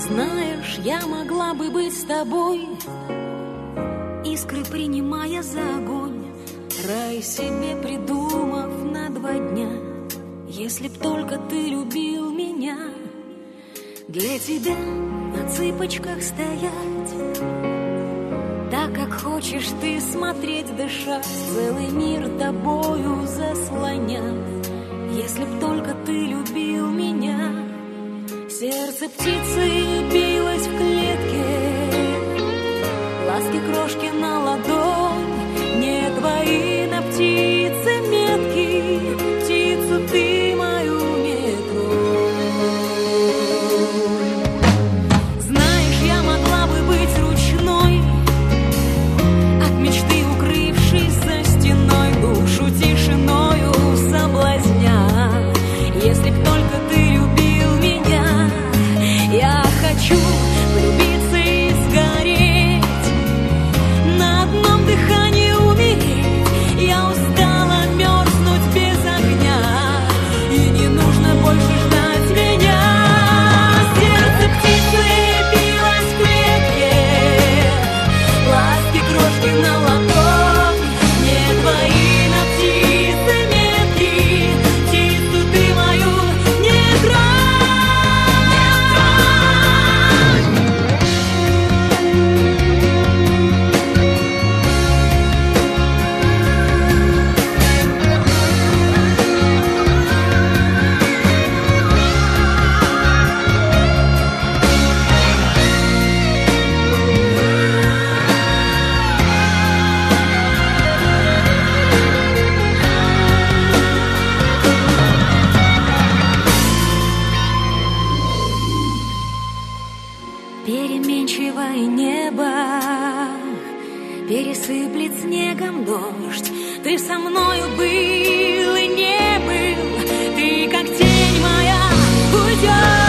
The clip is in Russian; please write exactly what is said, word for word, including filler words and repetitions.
Знаешь, я могла бы быть с тобой, искры принимая за огонь, рай себе придумав на два дня. Если б только ты любил меня, для тебя на цыпочках стоять, так как хочешь ты смотреть, дышать, целый мир тобою заслонять. Если б только ты любил меня, сердце птицы билось в клетке, ласки крошки на ладонь, не твои на птице метки, птицу ты мою не тронь. Знаешь, я могла бы быть ручной, от мечты укрывшись за стеной, душу тишиною соблазня. Если б только ты любил меня, я хочу влюбиться и сгореть, на одном дыхании умереть. Я устала мерзнуть без огня, и не нужно больше ждать меня. Сердце птицы билось в клетке, ласки крошки на ладонь, не твои на птице метки, птицу ты мою не тронь, не тронь. Переменчивое небо пересыплет снегом дождь. Ты со мною был и не был, ты как тень моя уйдешь.